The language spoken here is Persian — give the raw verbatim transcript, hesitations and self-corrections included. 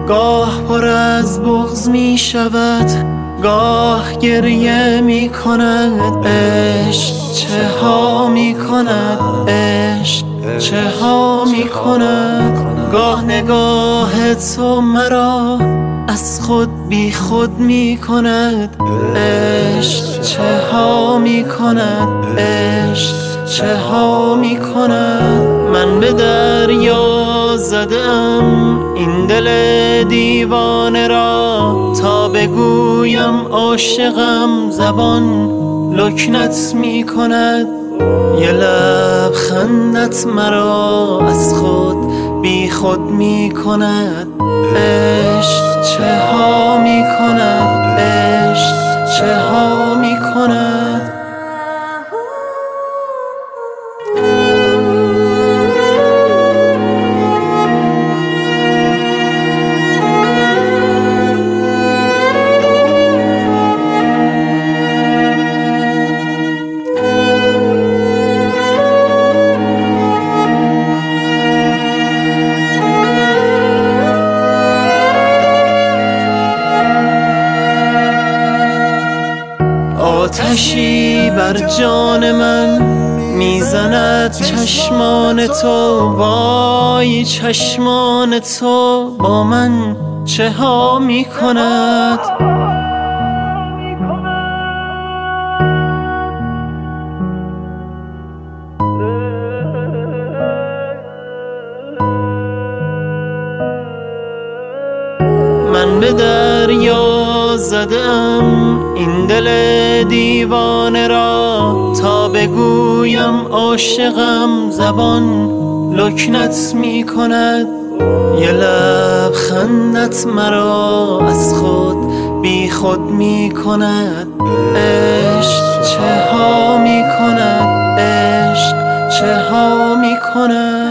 گاه پر از بغض می شود، گاه گریه می کند. عشق چه ها می کند، عشق چه ها می کند. گاه نگاه تو مرا از خود بی خود می کند. عشق چه ها می کند، عشق چه ها می کند. من به دریا زدم این دل دیوانه را، تا بگویم عاشقم زبان لکنت می کند. یه لبخندت مرا از خود بی خود می کند. عشق چه ها می کند، عشق چه ها می کند. آتشی بر جان من میزند چشمان تو، وای چشمان تو با من چه ها می کند. من به دریا زدم این دل دیوانه را، تا بگویم عاشقم زبان لکنت می کند. یه لبخندت مرا از خود بی خود می کند. عشق چه ها می کند، عشق چه ها می کند.